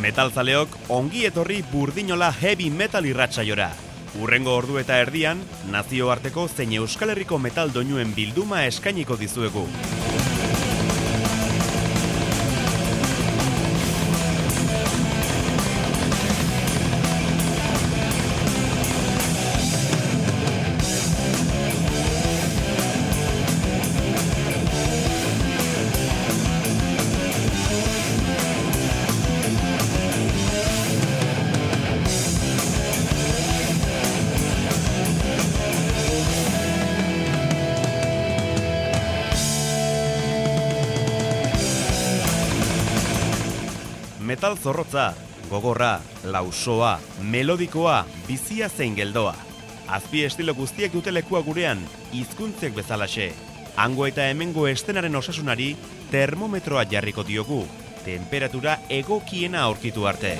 Metalzaleok ongi etorri Burdinola heavy metal irratsaiora. Hurrengo ordu eta erdian, nazioarteko zein Euskal Herriko metal doinuen bilduma eskainiko dizuegu. Metal zorrotza, gogorra, lausoa, melodikoa, bizia zein geldoa. Azpi estilo guztiek dute lekua gurean, hizkuntzek bezalaxe. Hango eta hemengo estenaren osasunari termometroa jarriko diogu, temperatura egokiena aurkitu arte.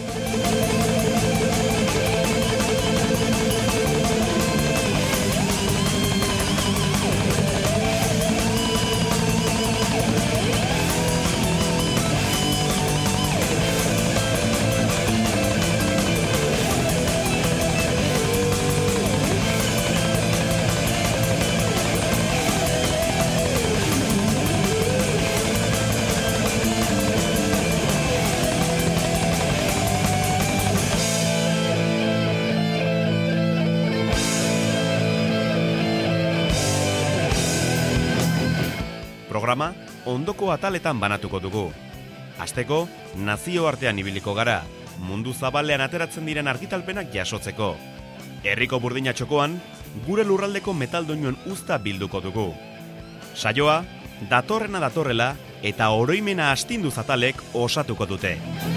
Programa ondoko ataletan banatuko dugu. Hasteko, nazioartean ibiliko gara, mundu zabalean ateratzen diren argitalpenak jasotzeko. Herriko burdina txokoan, gure lurraldeko metal doinuen uzta bilduko dugu. Saioa, datorrena datorrela eta oroimena astinduz atalek osatuko dute.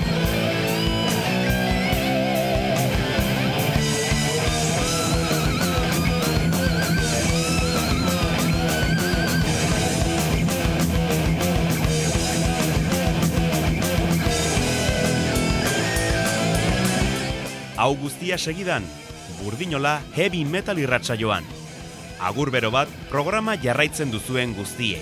Hau guztia segidan, Burdinola heavy metal irratsaioan. Agur bero bat, programa jarraitzen duzuen guztiei.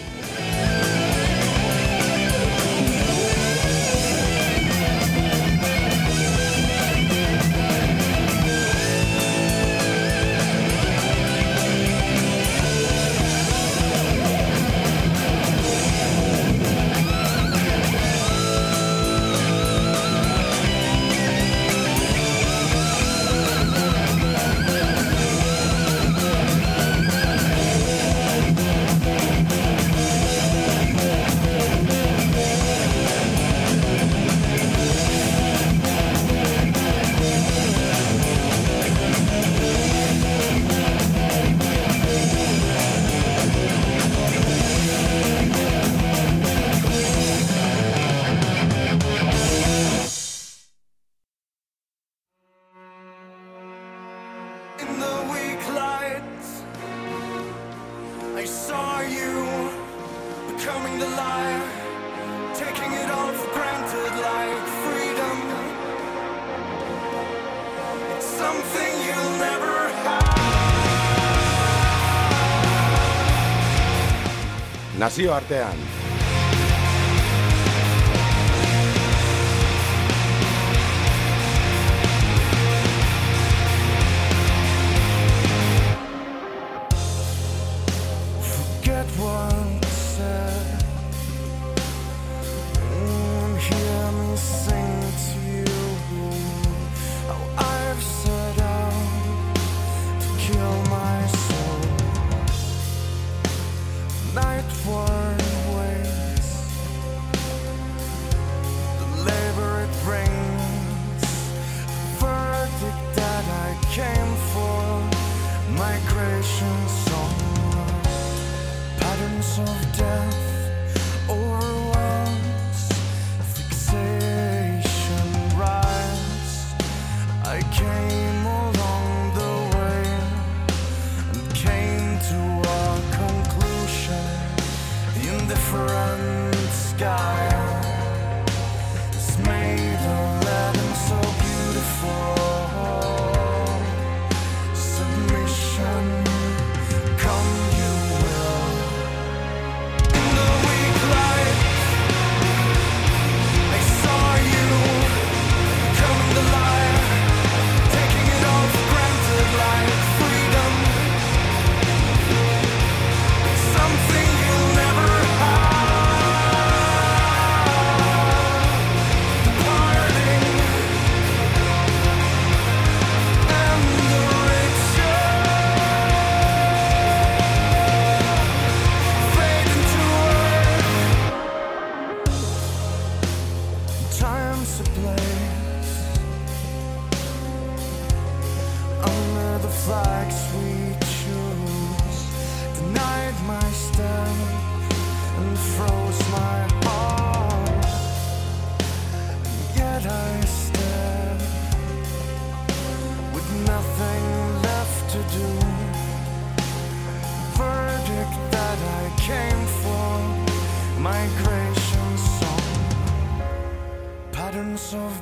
Nazioartean.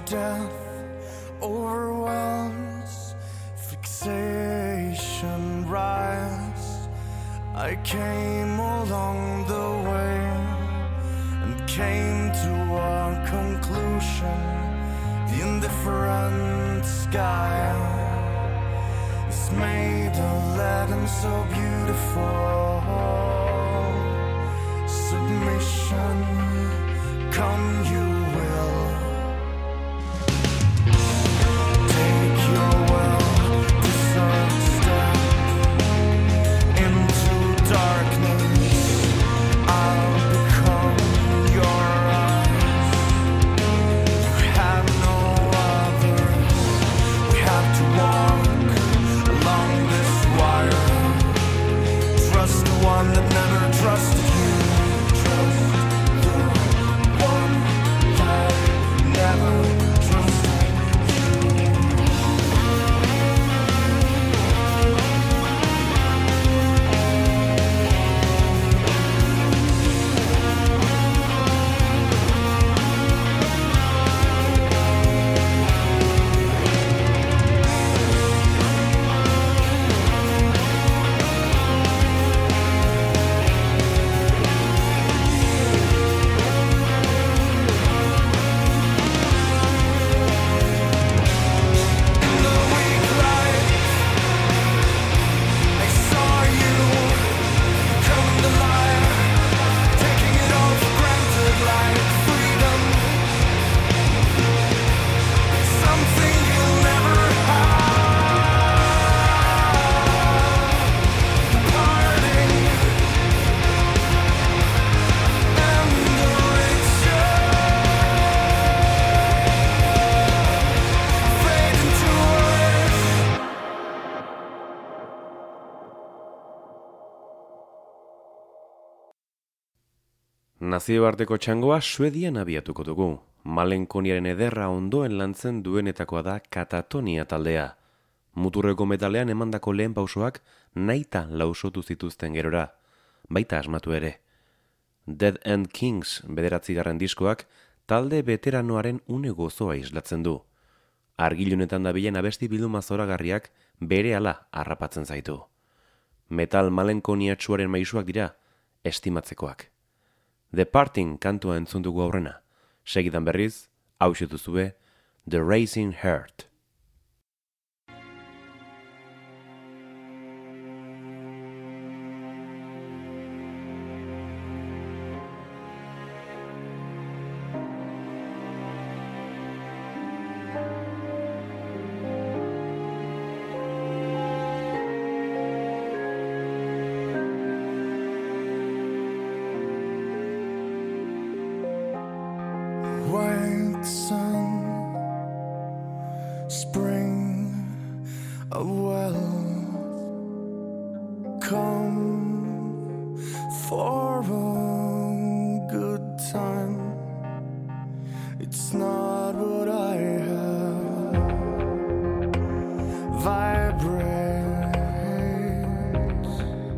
death overwhelms, fixation rise. I came along the way and came to a conclusion. The indifferent sky is made of lead and so beautiful. Submission, come you will. Take your well-deserved step into darkness. I'll become your eyes. You have no other. We have to walk along this wire. Trust the one that never trusted you. Trust the one that never trusted you. Nazioarteko txangoa Suedian abiatuko dugu. Malenkoniaren ederra ondoen lantzen duenetakoa da Katatonia taldea. Muturreko metalean emandako lehen pausoak nahita lausotu zituzten gerora. Baita asmatu ere. Dead End Kings 9. diskoak talde veteranoaren une gozoa islatzen du. Argilunetan dabilen abesti bilduma zoragarriak berehala harrapatzen zaitu. Metal malenkoniatsuaren maisuak dira, estimatzekoak. The Parting kantua entzun dugu aurrena. Segidan berriz, hauxe duzue, The Racing Heart. White sun, spring, a well, come for a good time. It's not what I have. Vibrates,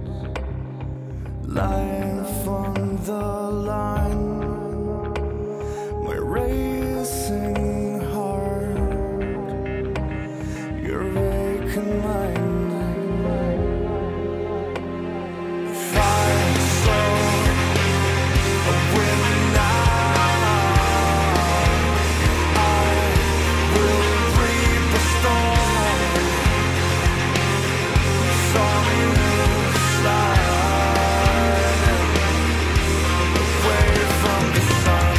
life on the line. My racing heart, your vacant mind. If I saw a wind now, I will reap a storm. Saw me slide away from the sun.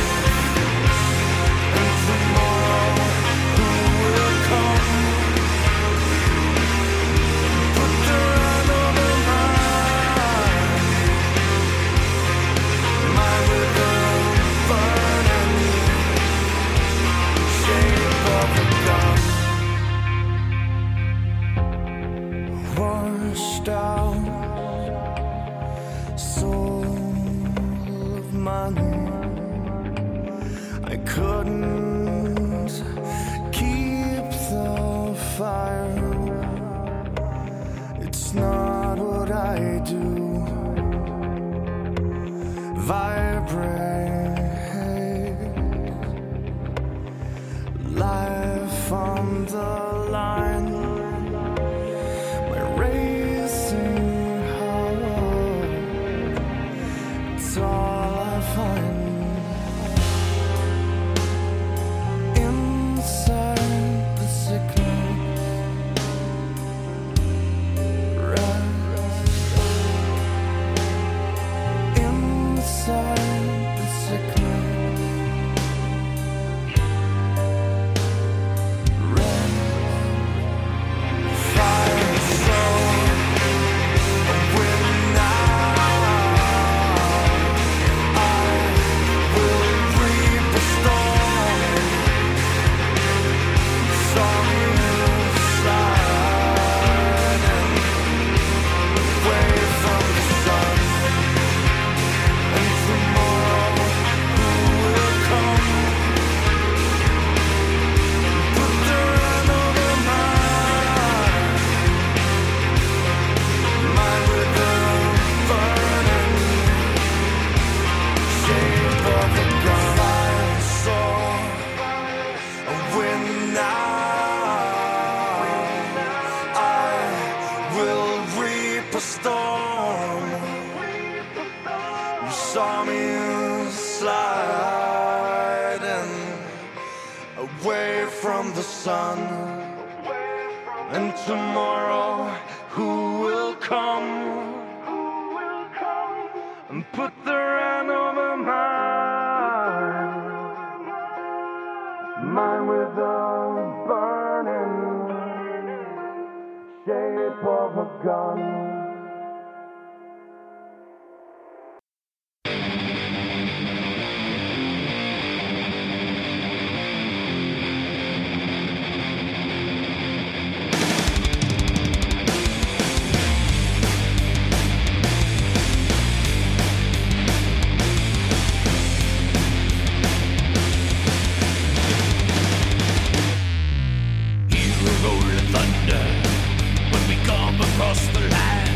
Washed out, soul of money. I couldn't keep the fire. It's not what I do. Vibrate, It's all I find inside the sickness. Rest inside the sickness. Rest. Fire soul. When saw me sliding away from the sun, and tomorrow who will come and put their hand over mine with the burning shape of a gun. Across the line,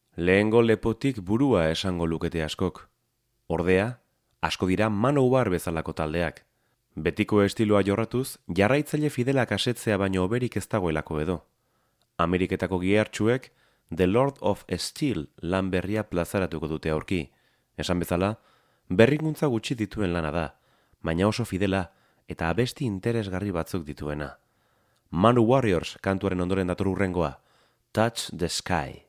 Lehengo lepotik burua esango lukete askok. Ordea, asko dira Manowar bezalako taldeak. Betiko estiloa jorratuz, jarraitzaile fidelak asetzea baino oberik ez dagoelako edo. Ameriketako gihartxuek The Lord of Steel lan berria plazaratuko dute aurki. Esan bezala, berrikuntza gutxi dituen lana da, baina oso fidela eta abesti interesgarri batzuk dituena. Manu Warriors kantuaren ondoren dator hurrengoa, Touch the Sky.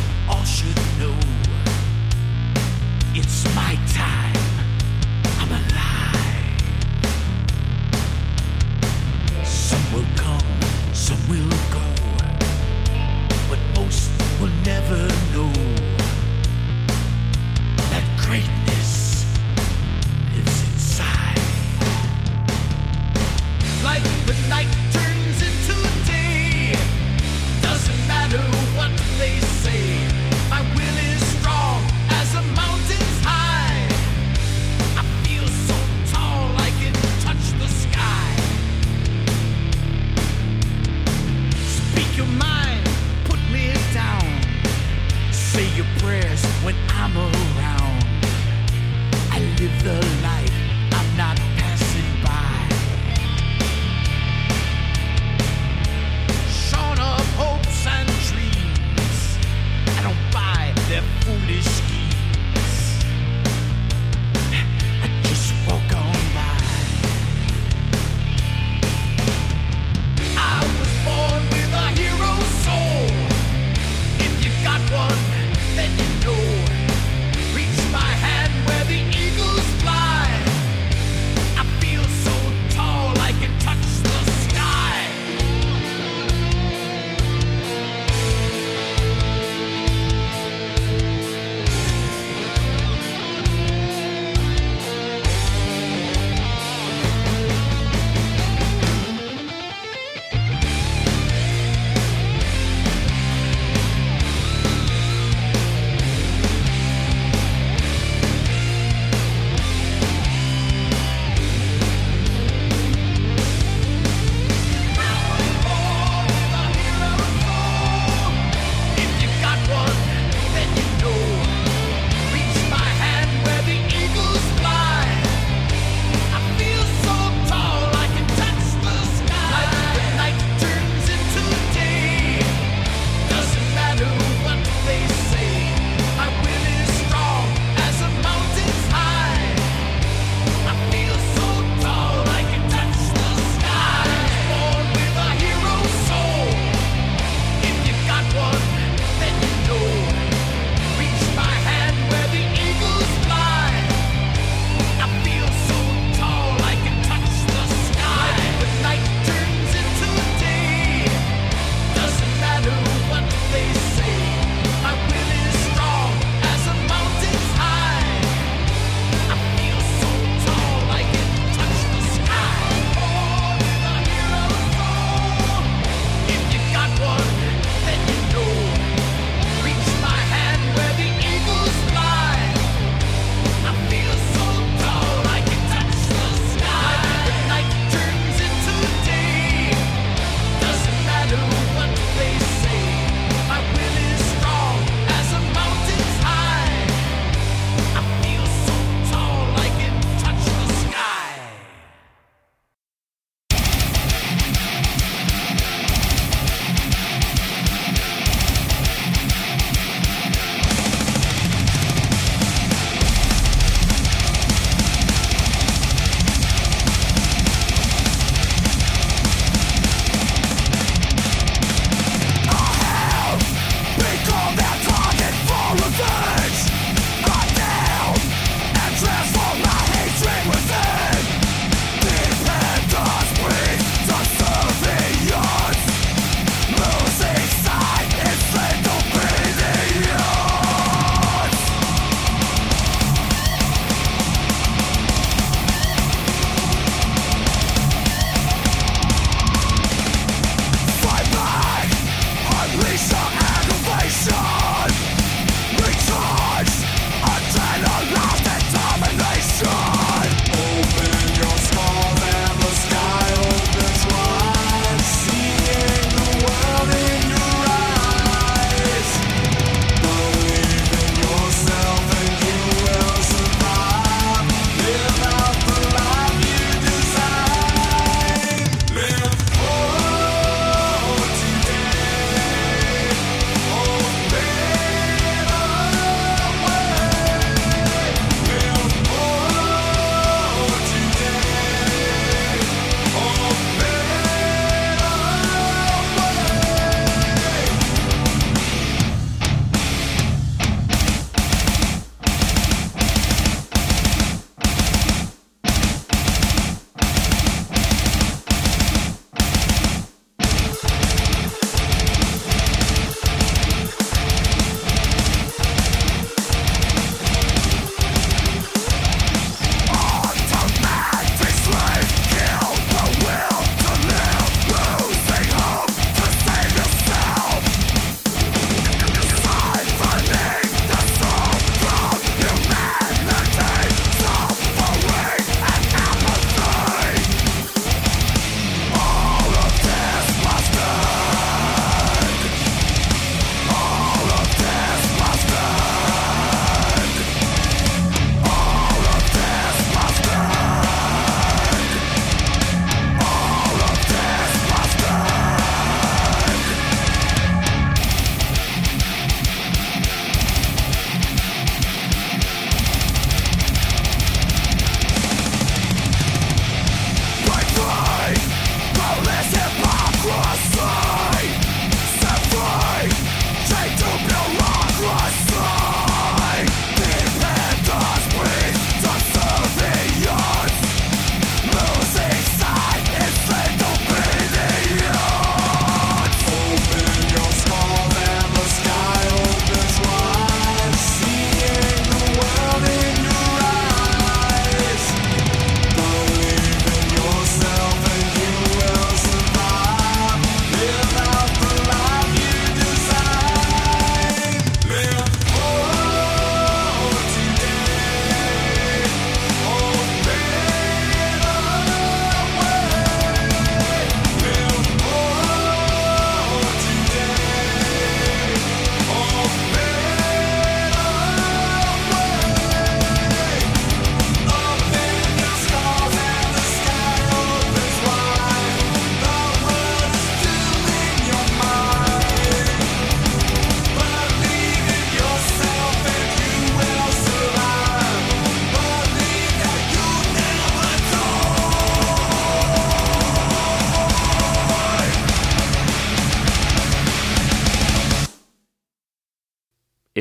It's my time. I'm alive.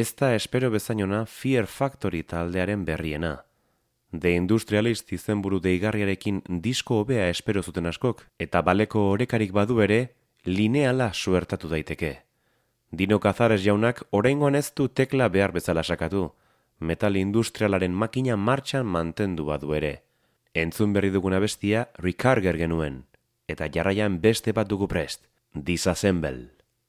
ez da espero bezainona Fear Factory taldearen berriena. The Industrialist izenburu deigarriarekin disko hobea espero zuten askok, eta baleko orekarik badu ere, lineala suertatu daiteke. Dino Cazares jaunak oraingoan ez du tekla behar bezala sakatu, metal industrialaren makina martxan mantendu badu ere. Entzun berri duguna bestia Recarger genuen, eta jarraian beste bat dugu prest, Disassemble.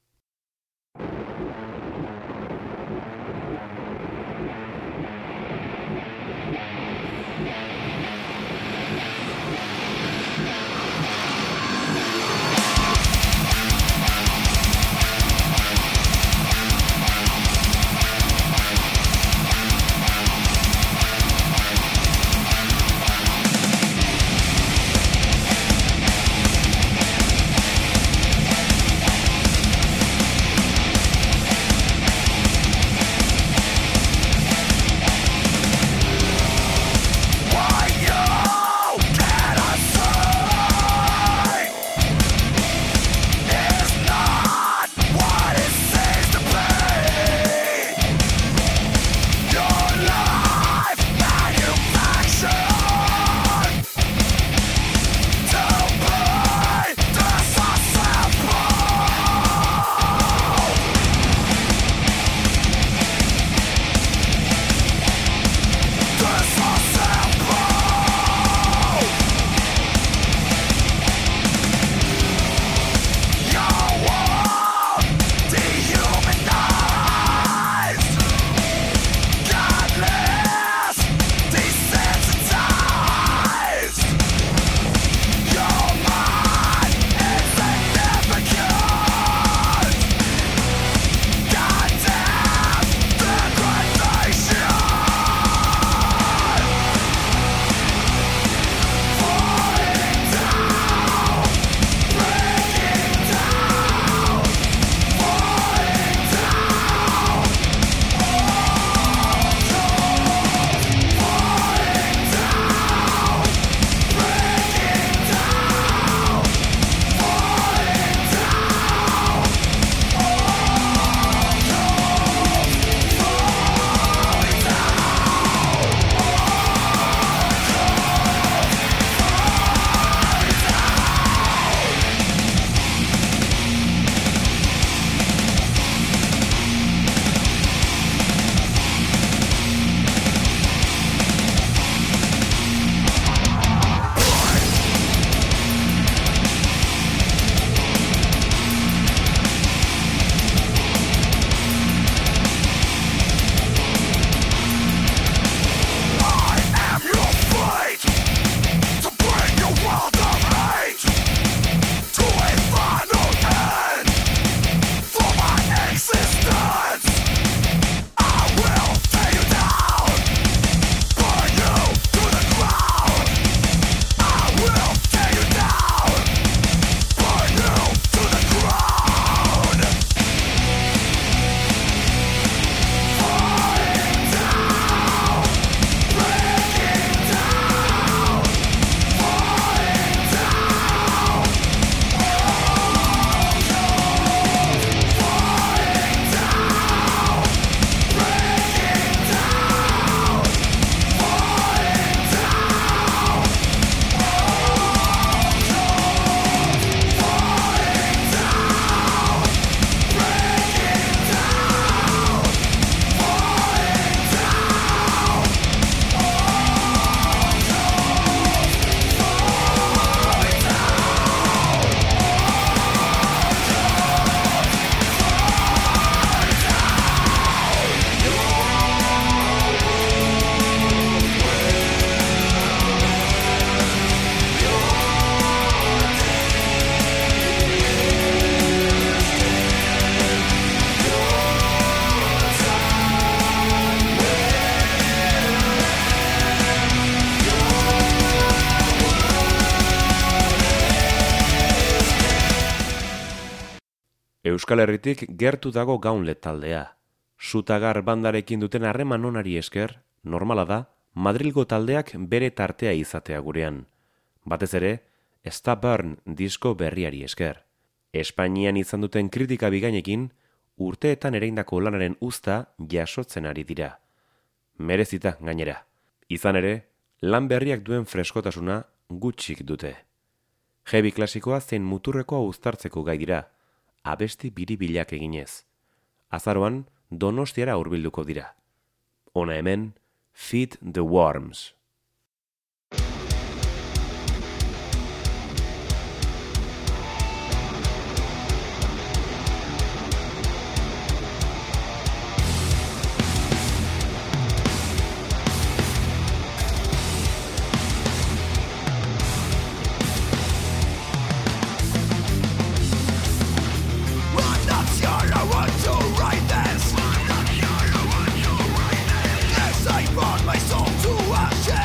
Euskal Herritik gertu dago Gauntlet taldea. Sutagar bandarekin duten harreman onari esker, normala da, Madrilgo taldeak bere tartea izatea gurean. Batez ere, Stubborn disko berriari esker. Espainian izan duten kritika bigainekin, urteetan ereindako lanaren uzta jasotzen ari dira. Merezita gainera. Izan ere, lan berriak duen freskotasuna gutxik dute. Heavy klasikoa zein muturrekoa uztartzeko gai dira, abesti biribilak eginez. Azaroan, Donostiara hurbilduko dira. Hona hemen, Feed the Worms. My soul to ashes.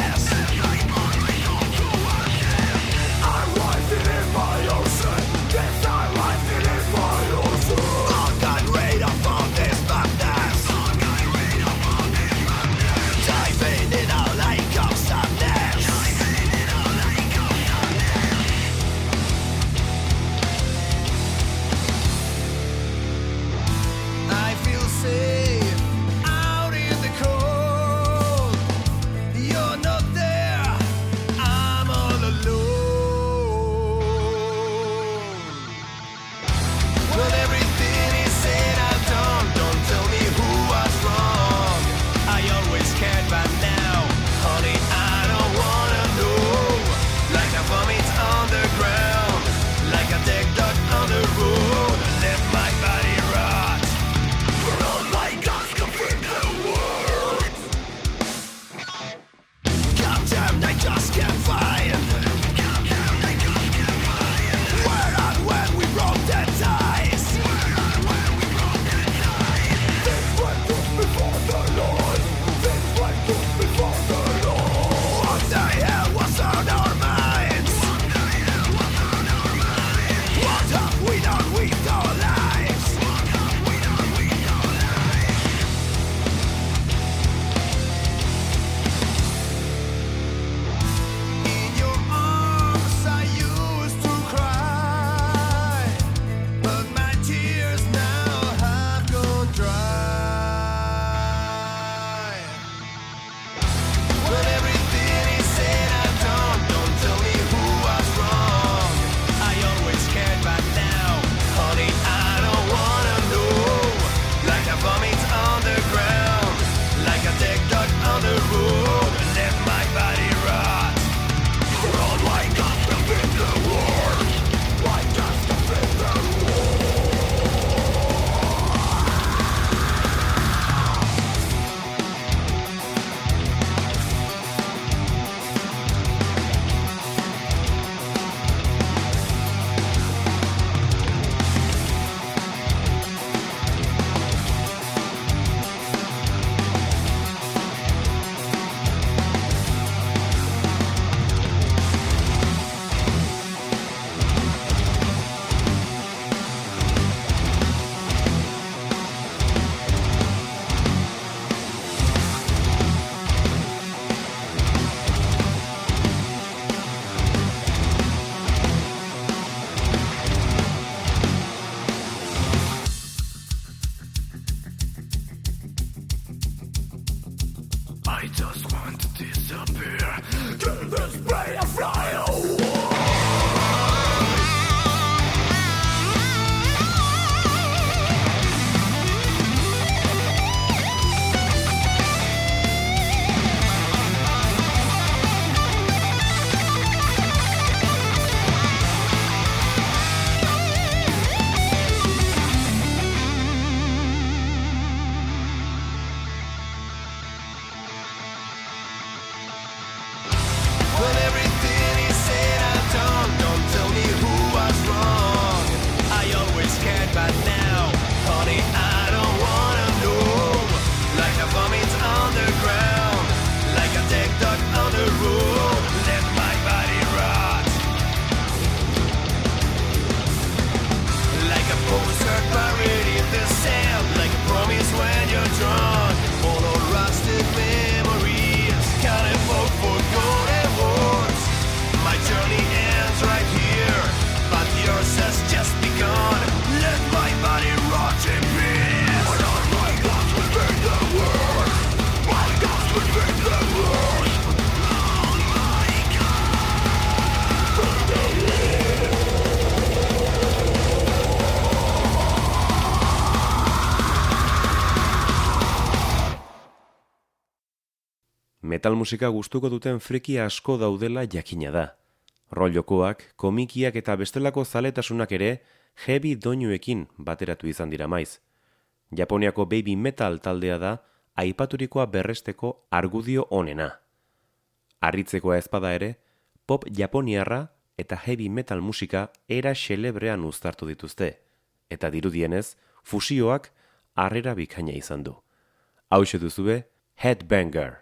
Metal musika gustuko duten friki asko daudela jakina da. Rollokoak, komikiak eta bestelako zaletasunak ere heavy doinuekin bateratu izan dira maiz. Japoniako baby metal taldea da aipaturikoa berresteko argudio onena. Harritzekoa ezpada ere, pop japoniarra eta heavy metal musika era xelebrean uztartu dituzte, eta dirudienez, fusioak harrera bikaina izan du. Hauxe duzue, Headbanger.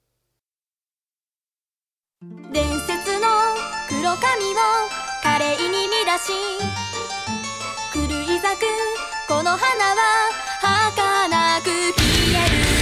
伝説の黒髪を華麗に乱し狂い咲くこの花は儚く消える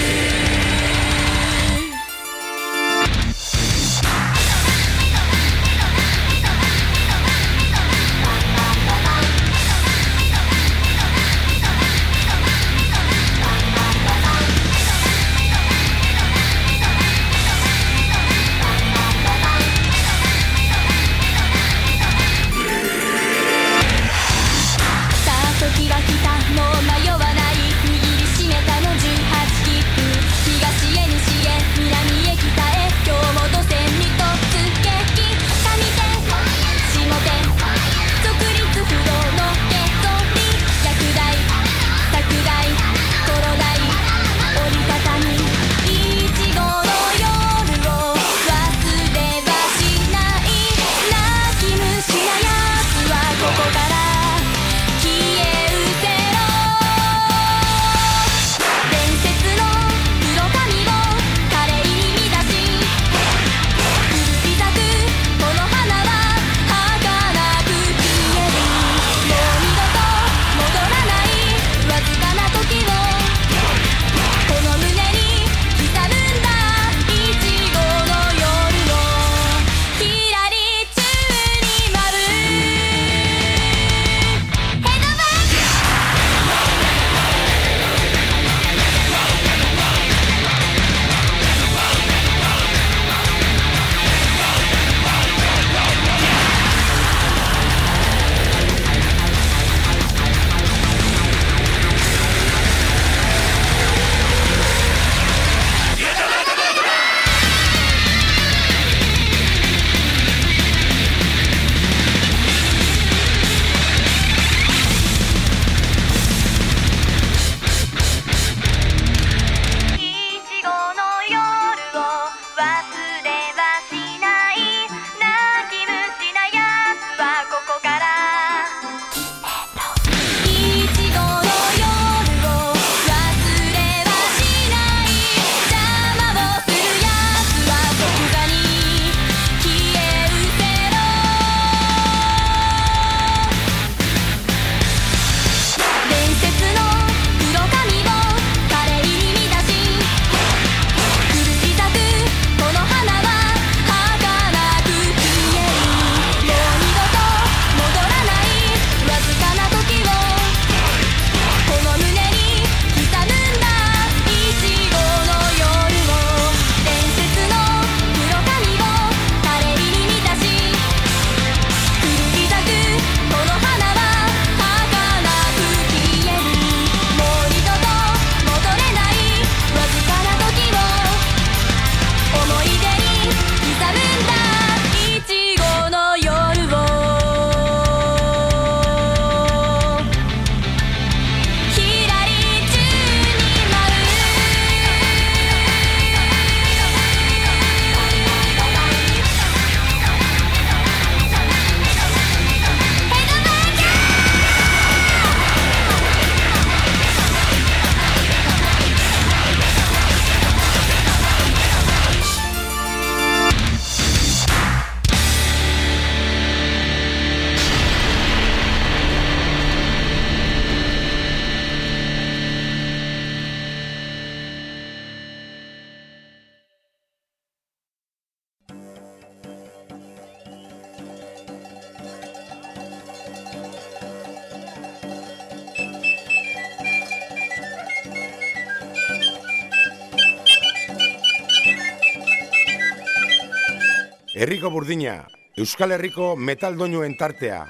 時は来たもう迷わない握りしめたの18切符東へ西へ南へ北へ今日も路線に突撃上手下手直立不動のゲソリ薬台桜台コロ台折りたたみいちごの夜を忘れはしない泣き虫なやつはここから Herriko burdina, Euskal Herriko metal doinuen tartea.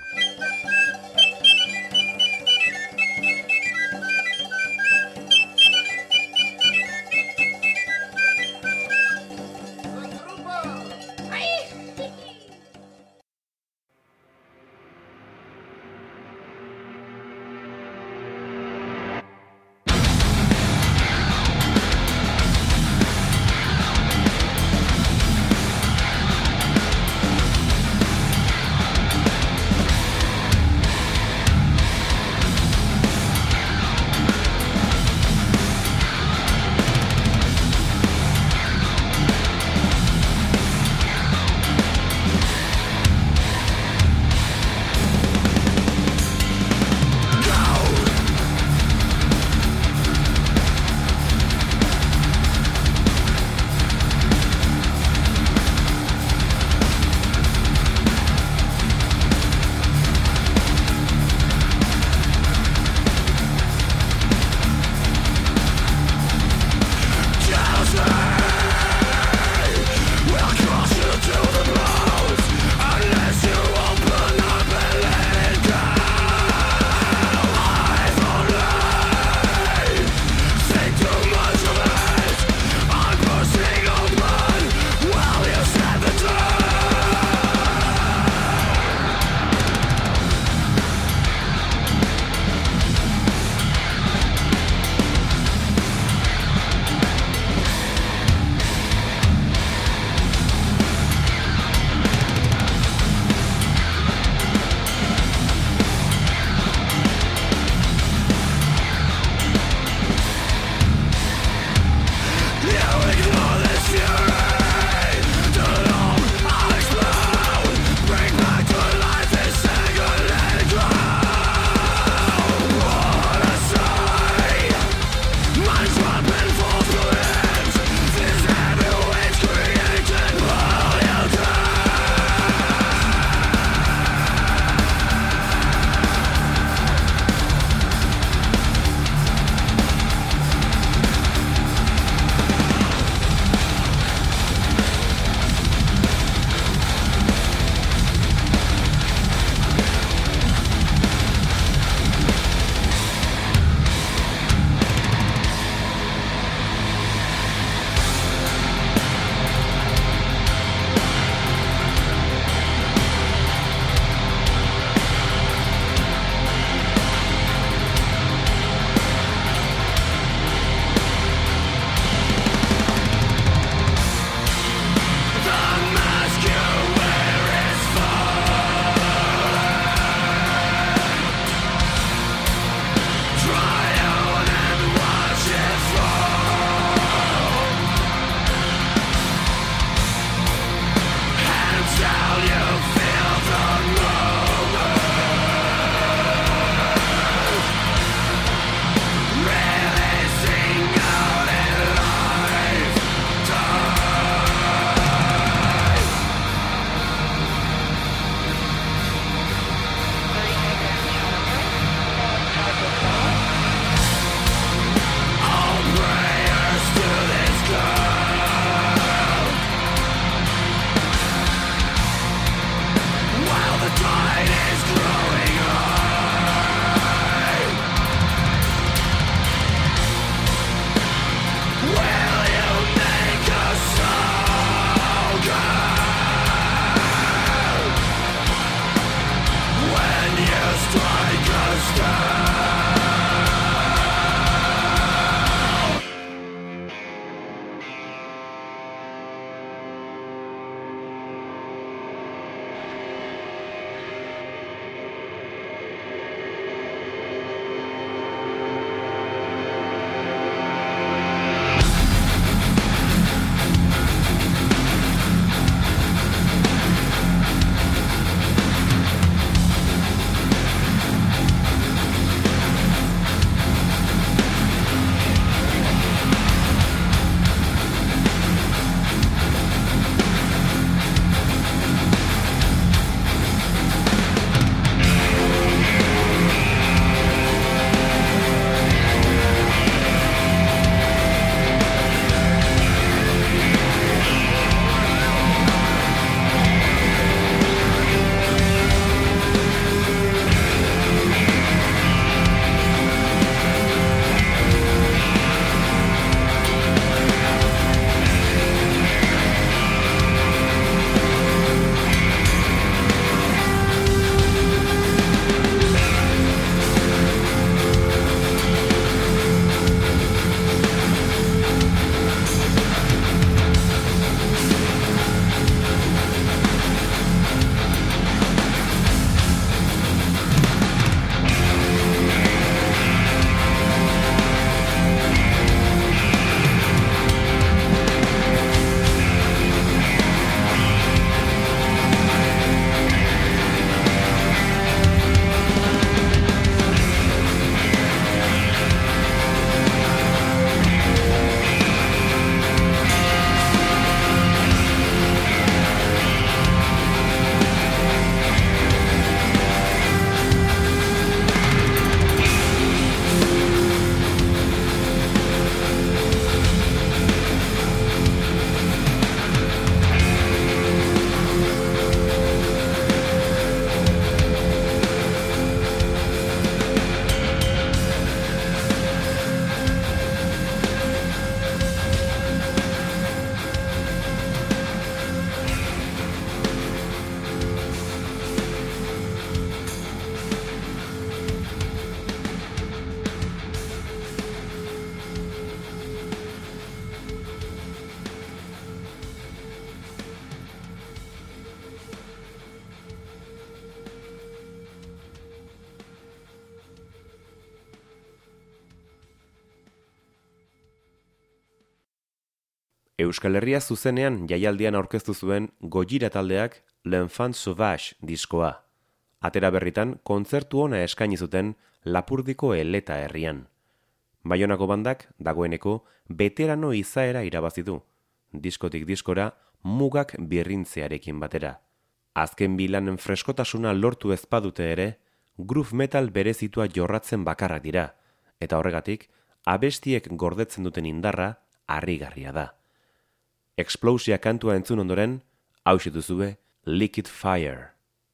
Euskal Herria zuzenean jaialdian aurkeztu zuen Gojira taldeak L'Enfant Sauvage diskoa. Atera berritan kontzertu ona eskaini zuten Lapurdiko Eleta herrian. Baionako bandak dagoeneko veterano izaera irabazi du, diskotik diskora mugak birrintzearekin batera. Azken bilanen freskotasuna lortu ezpadute ere, groove metal berezitua jorratzen bakarrak dira, eta horregatik, abestiek gordetzen duten indarra harrigarria da. Explosia kantua entzun ondoren, hauxe duzue Liquid Fire.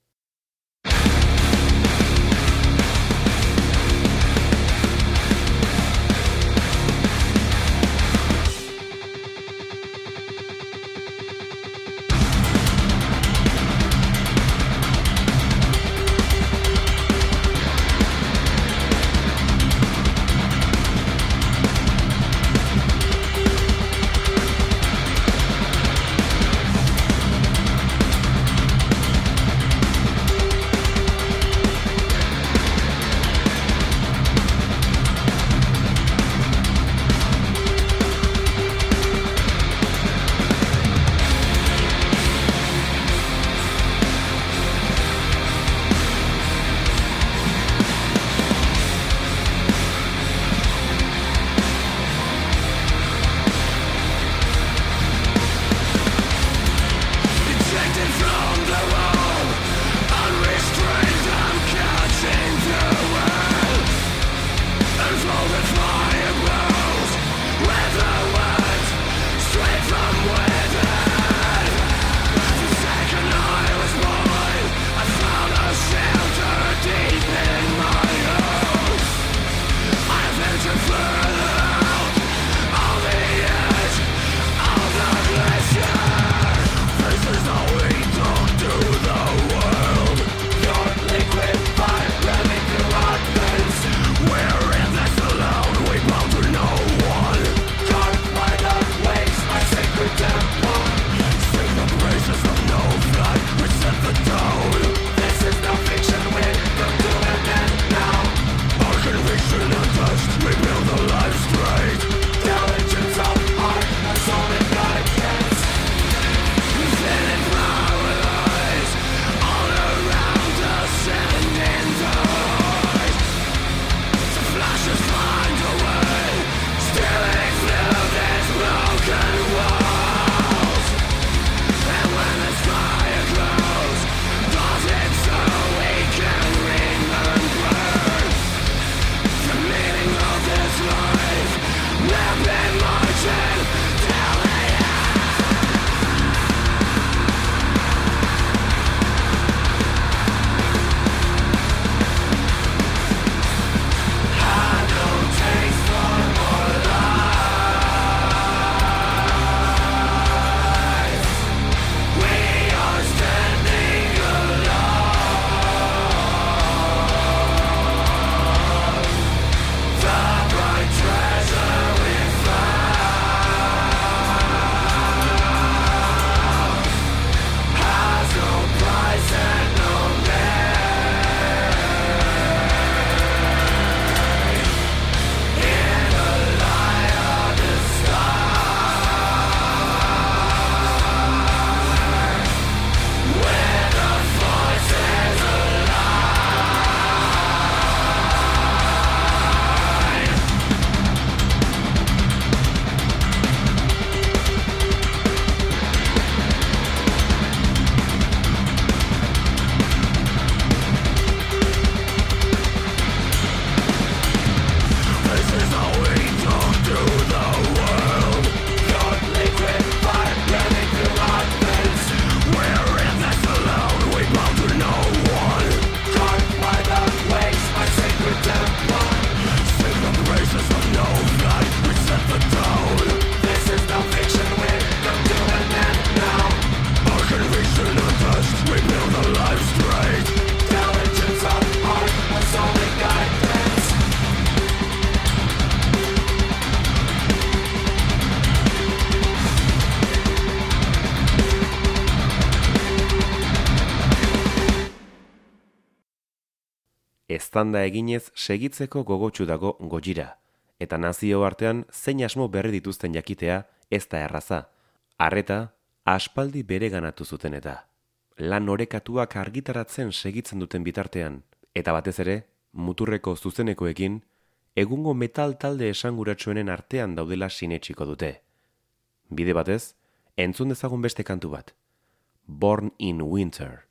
eztanda eginez segitzeko gogotsu dago Gojira, eta nazio artean zein asmo berri dituzten jakitea ez da erraza, Arreta, aspaldi bereganatu zuten eta. Lan orekatuak argitaratzen segitzen duten bitartean, eta batez ere, muturreko zuzenekoekin, egungo metal talde esanguratsuenen artean daudela sinetsiko dute. Bide batez, entzun dezagun beste kantu bat. Born in Winter.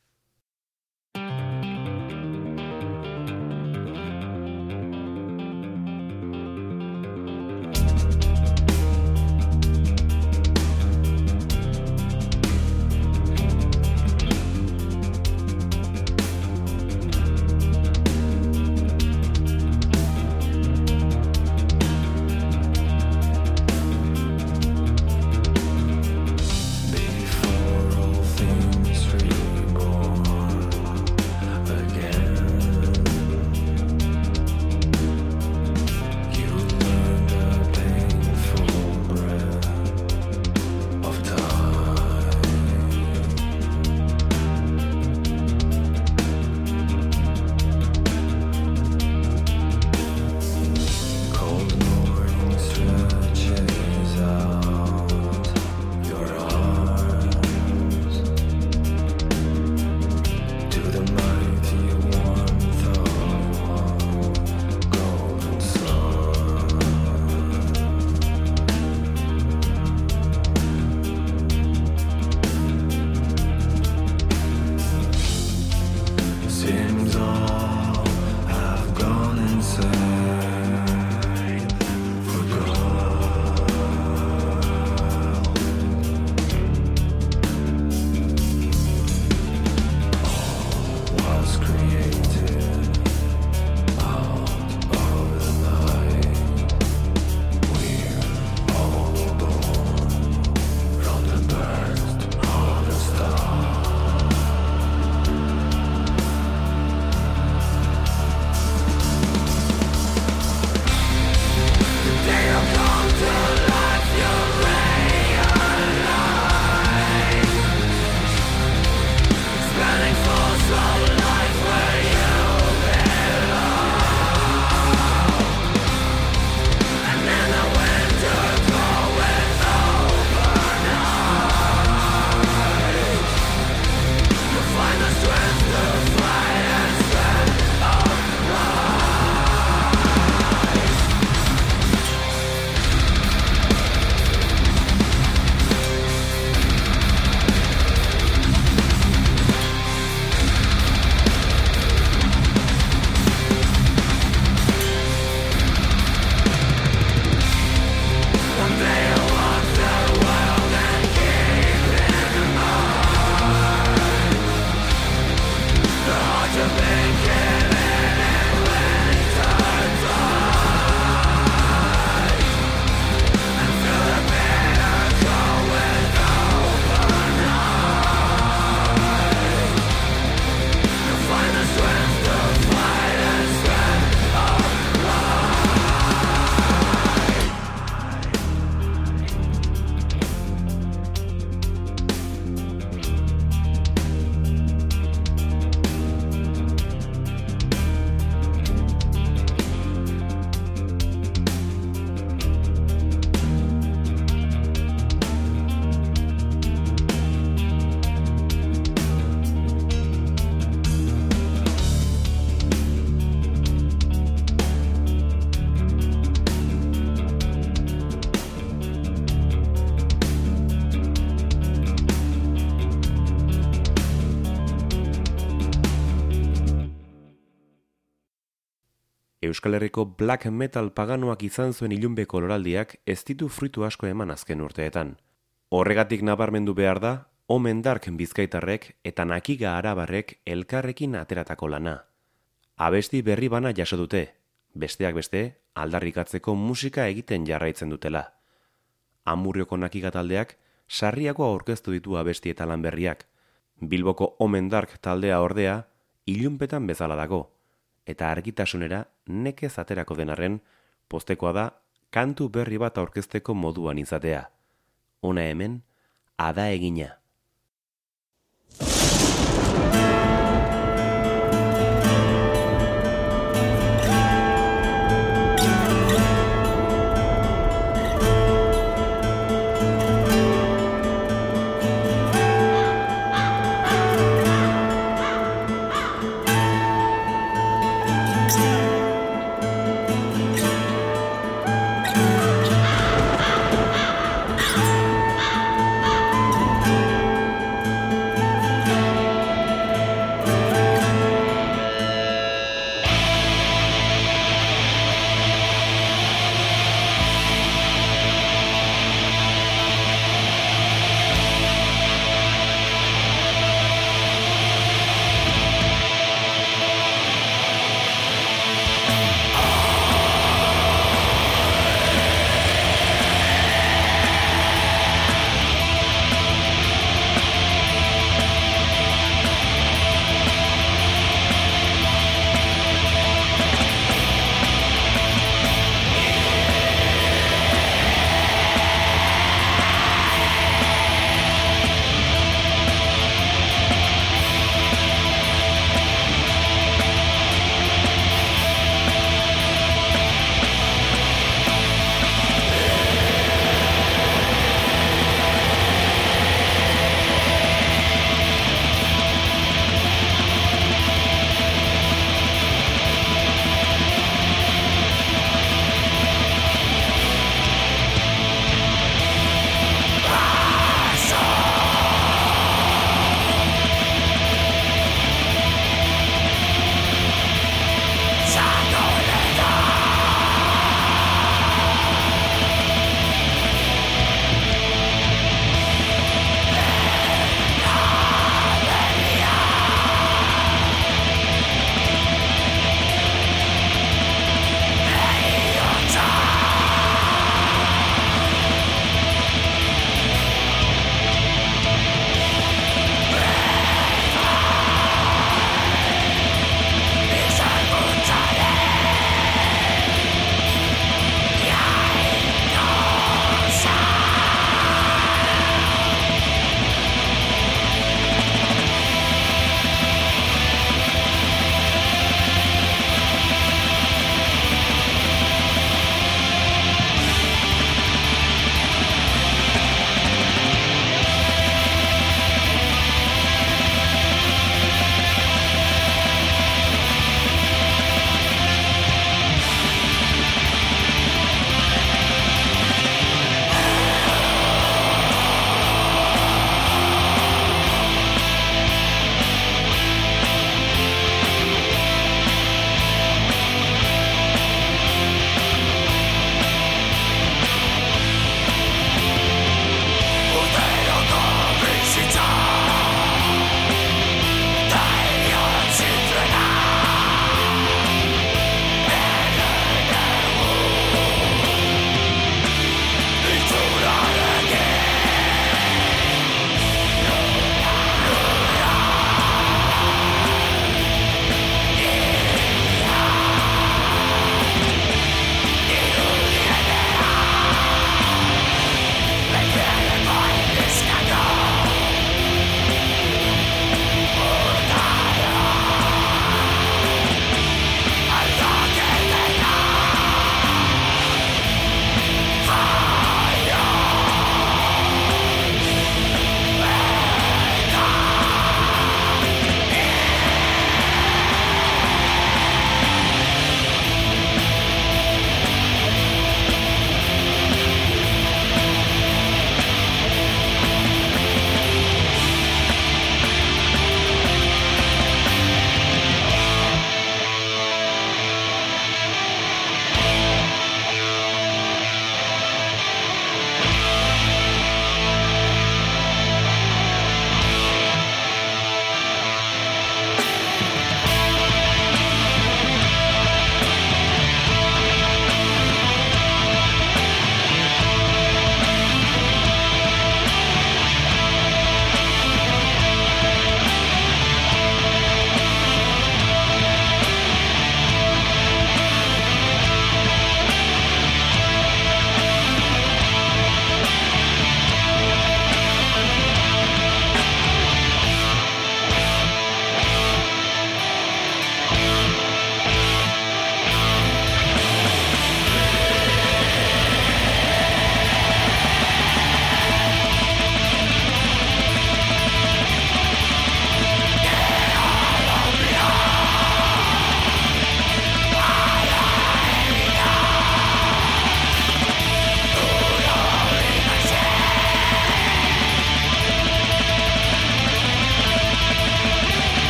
Euskal Herriko black metal paganoak izan zuen ilunbeko loraldiak ez ditu fruitu asko eman azken urteetan. Horregatik nabarmendu behar da, Omen Dark bizkaitarrek eta Nakiga arabarrek elkarrekin ateratako lana. Abesti berri bana jaso dute, besteak beste, aldarrikatzeko musika egiten jarraitzen dutela. Amurrioko Nakiga taldeak sarriako aurkeztu ditu abesti eta lan berriak. Bilboko Omen Dark taldea ordea, ilunpetan bezala dago. Eta argitasunera nekez aterako denarren, postekoa da kantu berri bat aurkezteko moduan izatea. Hona hemen, Ada Egina.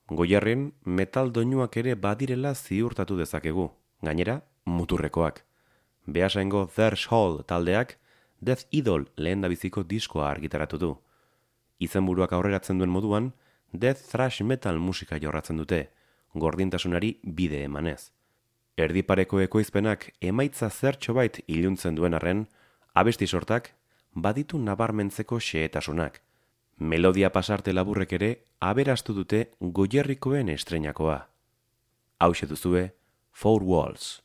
Goierren metal doinuak ere badirela ziurtatu dezakegu, gainera muturrekoak. Beasaingo Threshold taldeak Death Idol lehendabiziko diskoa argitaratu du. Izenburuak aurreratzen duen moduan, death thrash metal musika jorratzen dute, gordintasunari bide emanez. Erdipareko ekoizpenak emaitza zertxobait iluntzen duen arren, abesti sortak baditu nabarmentzeko xehetasunak. Melodia pasarte laburrek ere aberastu dute Goierrikoen estreinakoa. Hauxe duzue, Four Walls.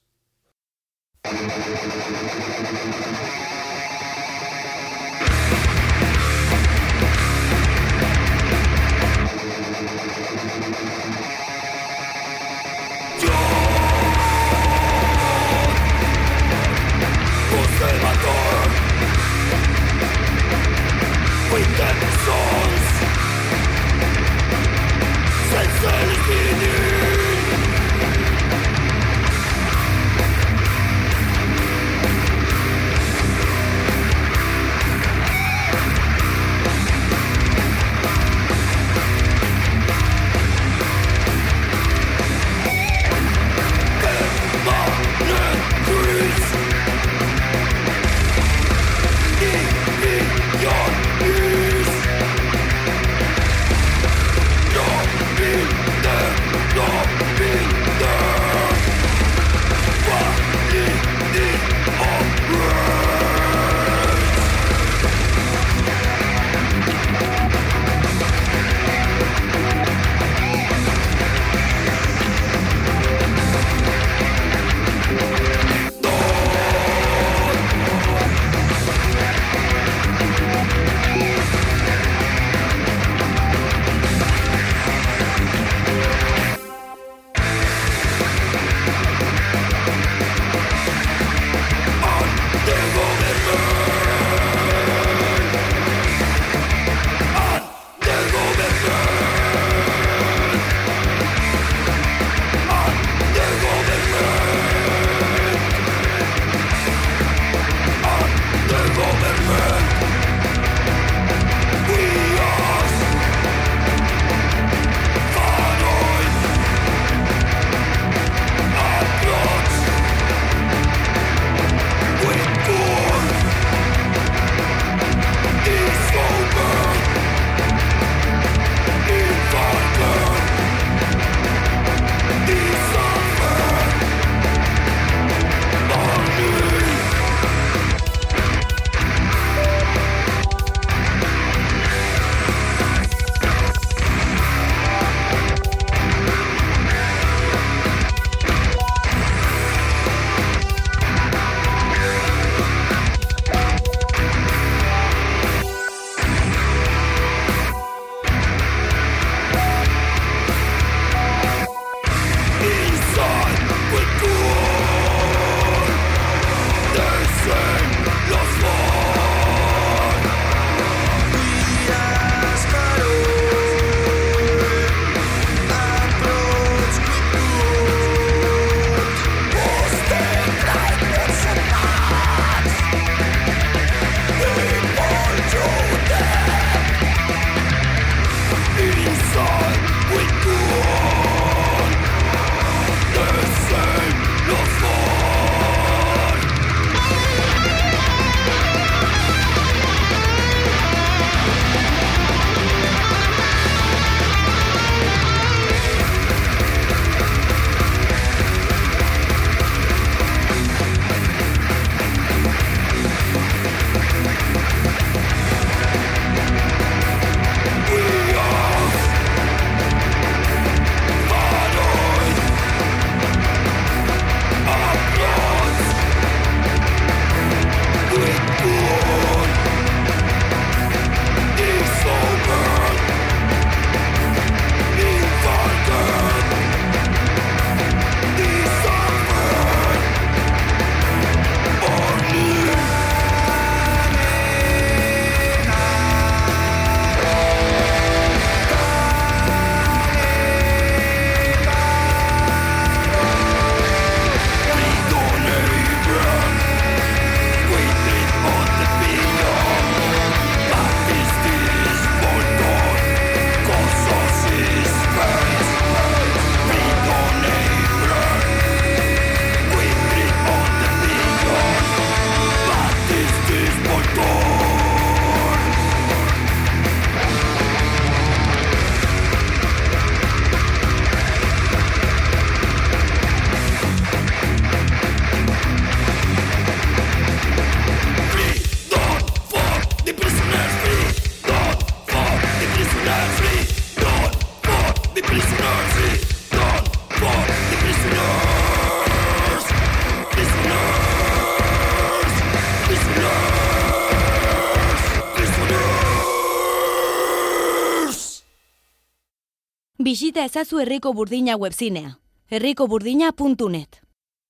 Bisita ezazu Herriko Burdina webzinea, herrikoburdina.net.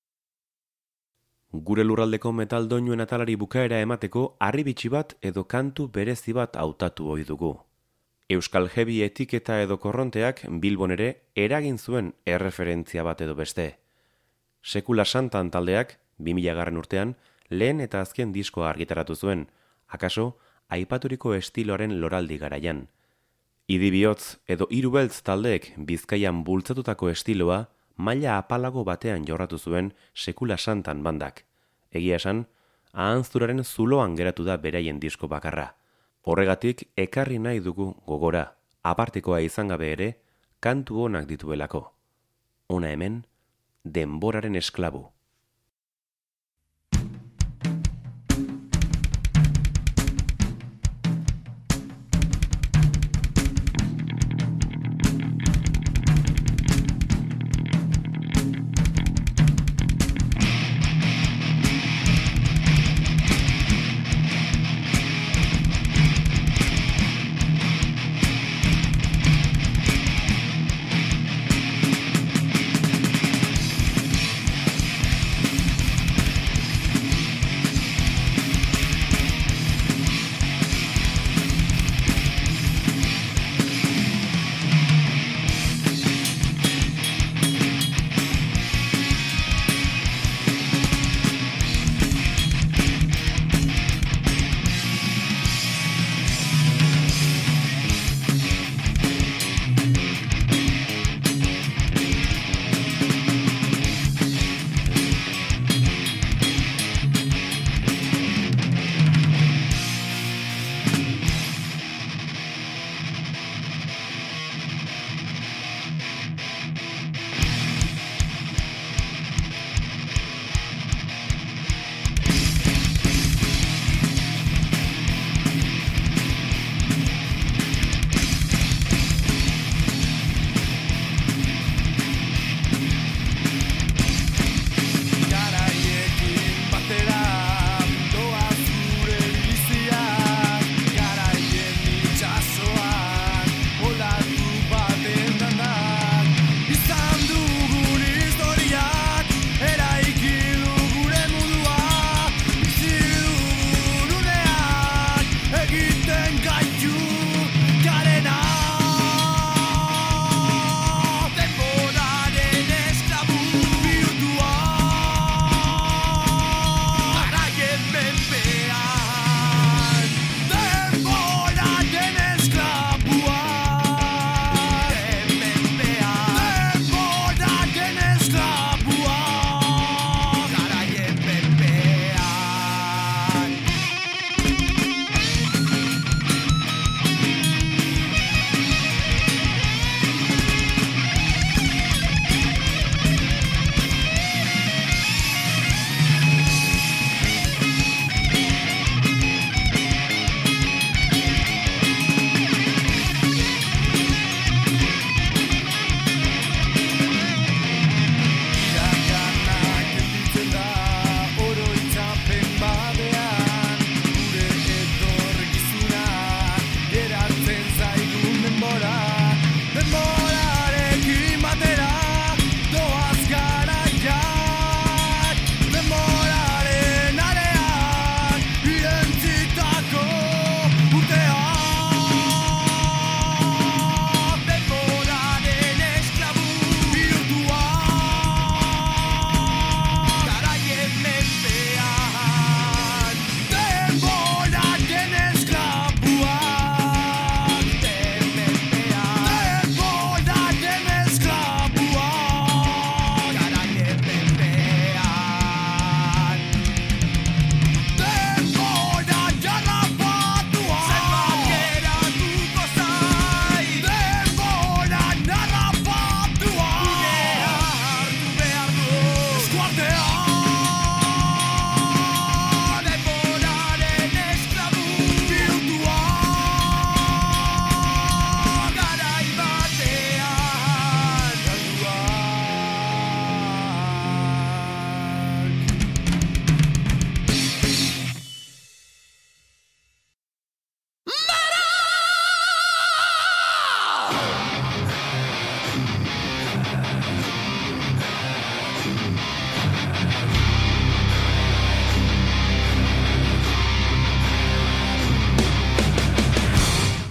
Gure lurraldeko metal doinuen atalari bukaera emateko harribitxi bat edo kantu berezi bat hautatu ohi dugu. Euskal Heavy etiketa edo korronteak Bilbon ere eragin zuen erreferentzia bat edo beste. Sekula Santan taldeak 2000 urtean lehen eta azken diskoa argitaratu zuen, akaso aipaturiko estiloaren loraldi garaian. Idi Bihotz edo Hiru Beltz taldeek Bizkaian bultzatutako estiloa maila apalago batean jorratu zuen Sekula Santan bandak. Egia esan, ahanzturaren zuloan geratu da beraien disko bakarra. Horregatik ekarri nahi dugu gogora, apartekoa izan gabe ere, kantu onak dituelako. Hona hemen, Denboraren esklabu.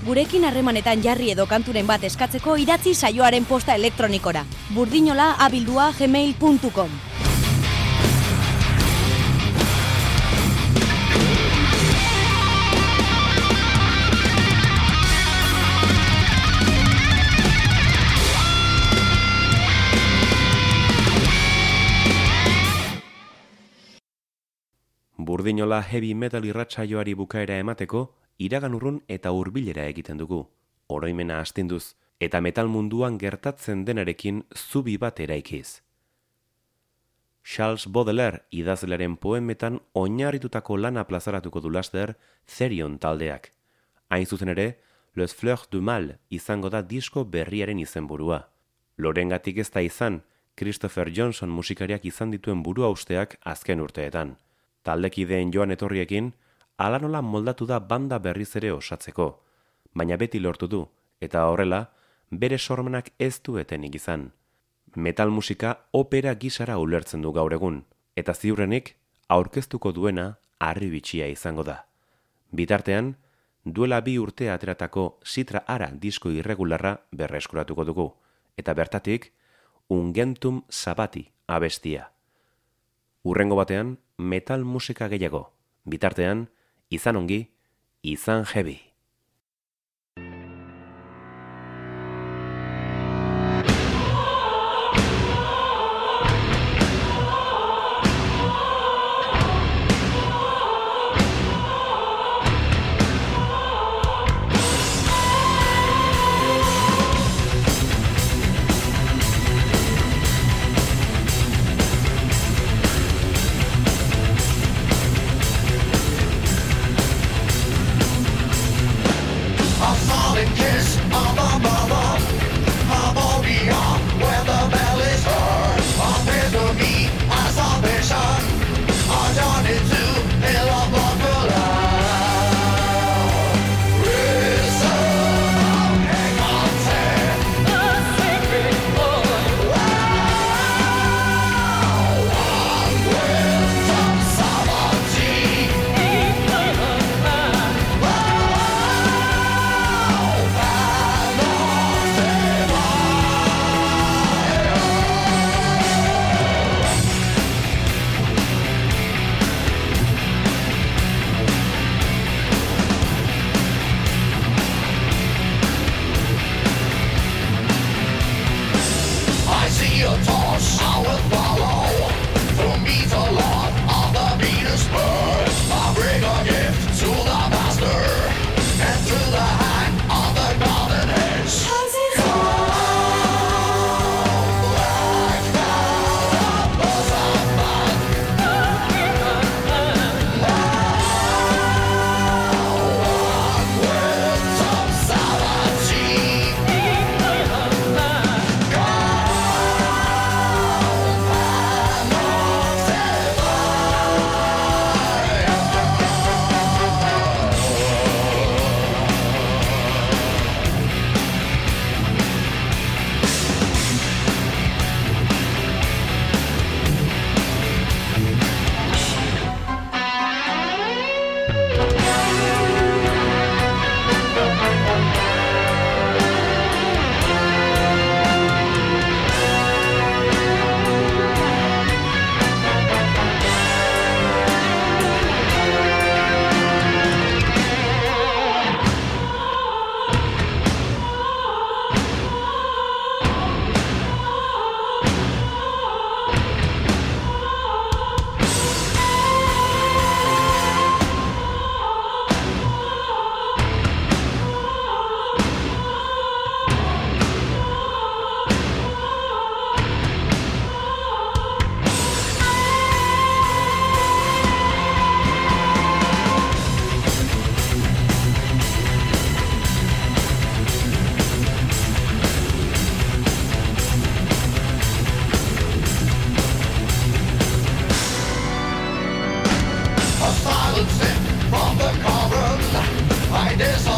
Gurekin harremanetan jarri edo kanturen bat eskatzeko idatzi saioaren posta elektronikora. burdinola@gmail.com. Burdinola heavy metal irratsaioari bukaera emateko, iragan urrun eta hurbilera egiten dugu. Oroimena astinduz eta metal munduan gertatzen denarekin zubi bat eraikiz. Charles Baudelaire idazlearen poemetan oinarritutako lana plazaratuko du laster Therion taldeak. Hain zuzen ere, Les Fleurs du Mal izango da disko berriaren izenburua. Lorengatik ez da izan, Christopher Johnson musikariak izan dituen buruhausteak azken urteetan. Taldekideen joan etorriekin, hala nola moldatu da banda berriz ere osatzeko, baina beti lortu du, eta horrela, bere sormenak ez du etenik izan. Metal musika opera gisara ulertzen du gaur egun, eta ziurrenik aurkeztuko duena harri bitxia izango da. Bitartean, duela 2 urte ateratako Sitra Ara disko irregularra berreskuratuko dugu, eta bertatik, Ungentum Sabati abestia. Urrengo batean, metal musika gehiago. Bitartean, izan ongi, izan heavy. From the cavern, I desire.